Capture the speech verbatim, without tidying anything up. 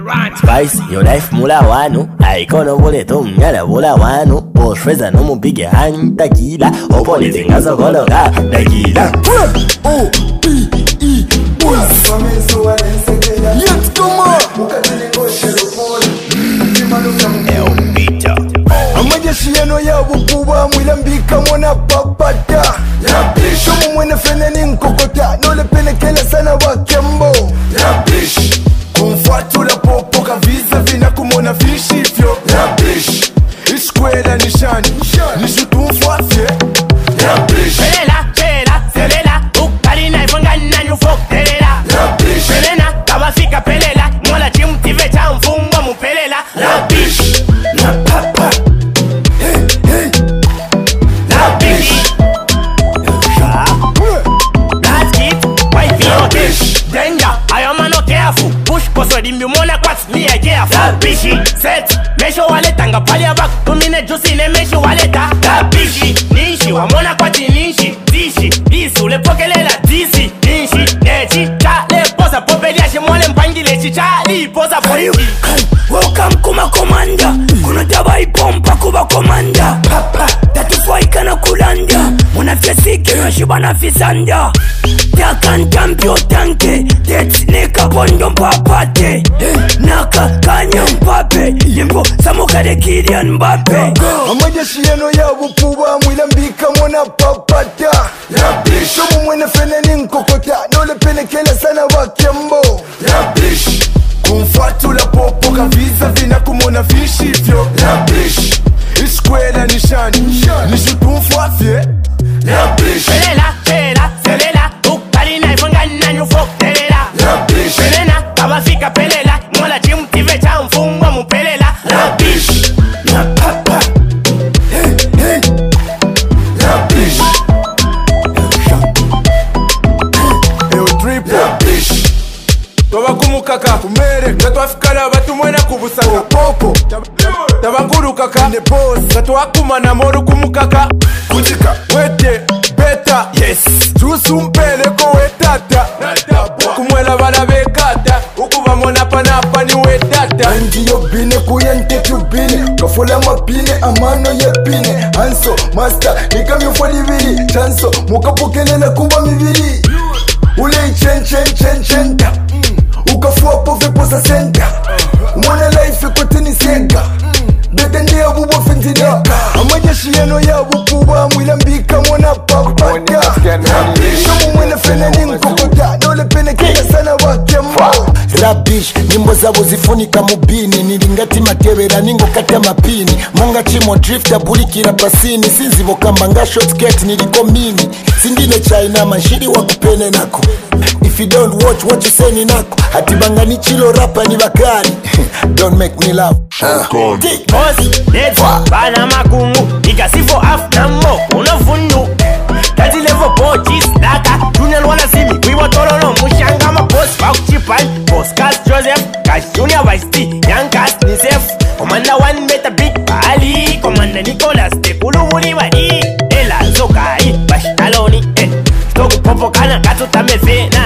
Spice, your life mula wanu. I kono bole to mnyala bula wanu. Boshweza no mu big hand takila. Opo ni zingazo kologa takila. O P E boys. Let's come on. El Peter. Amajeshi yano ya bukuba mwilambika mwana papata. Shomu mwene fene ni nkokota. Nole pelekele sana wakembo. Kumfuatu la popo kaviza vina kumona fishi fyo. Iskwela nishani nishutu mfuafye. Pelela, pelela, selela. Ukalina ifangana nyufok pelela. Pelena, kabafika pelela. Mola timu tive cha mfungwa mupelela. La bish, la papa. Hey, hey. La bish. That's it, wife no dish. Danger, I am not careful. Push cause when you mona quats me a careful. La bishi, set, mesho waleta nga pali abak. Tumine juicy ne mesho waleta. La bishi, nishi, wa mona kwati nishi. Dishi, disu, le pokelela disi. Nishi, nechi, cha, le posa popelia she mwale mpangile chichali. Posa polisi. Welcome kuma komanda. Kuna taba ipompa kuba komanda. Papa, tatufaika na kulanda. Muna fiasiki na shiba na fisanda. Takan tampio tanke. Tets neka bondo mpapate. Naka kanya mpape. Limbo samuka de Kylian Mbappe. Amajeshi yano ya bukuba mwilambika mwana papata. Shomu mwene fene ni nkokota. Nole pelekele sana wakembo. Kumfuatu la popo kaviza vina kumona fishi fyo. Iskwela nishani nishutu mfuafye. Pelela, pelela, selela. Ukalina ifangana nyufok pelela. Pelena, kabafika pelela. Mola timu tive cha mfungwa mupelela. La bish, la papa. Hey, hey. La bish. Eyo triple. La bish. Toba kumukaka kumere Gatwafikala batu mwena kubusaka Popo Tabakuru kaka Ne boss Gatwakuma na moru kumukaka Kujika Wete Beta Yes Tusu mpele ko wetata Kumwela bala bekata Ukuba mona panapa ni wetata Anji yo bine kuyente tubine Kafula mapine amano ye pine Hanso Master Nikami ufali vili Chanso Mukapokelela kuba mivili Ule chen chen chen chen ukafua pove posa senta mwana life kotini sega bete ndiya bubo fentida amajeshi yano ya bukuba mwilambika mwana papata shomu mwene fene ni nkokota nole pelekele sana wakembo. Rabish, nyimbo zabo zifunika mubini nilingati matebera ningo kata mapini monga chimo drifter bulikira pasini sinzibo kamba nga shortcut niliko mini singine China mashiri wa kupene nako. If you don't watch what you say ni nako hatibanga ni chilo rapa ni bakari. Don't make me laugh. uh. Boss, let's bana makungu ikasifo af na mo unofundu Tati level boys Naka, Junior wana simi Wiwa tololo mushanga ma boss Fauk Chipan, Boss Cass Joseph Cash Junior Vice T, Young Cass Nisef Commander one better big Bali Commander Nicholas Tekulu muli bali Ela Zokai, Bash Taloni eh. Stoku popo kana katu tamefe na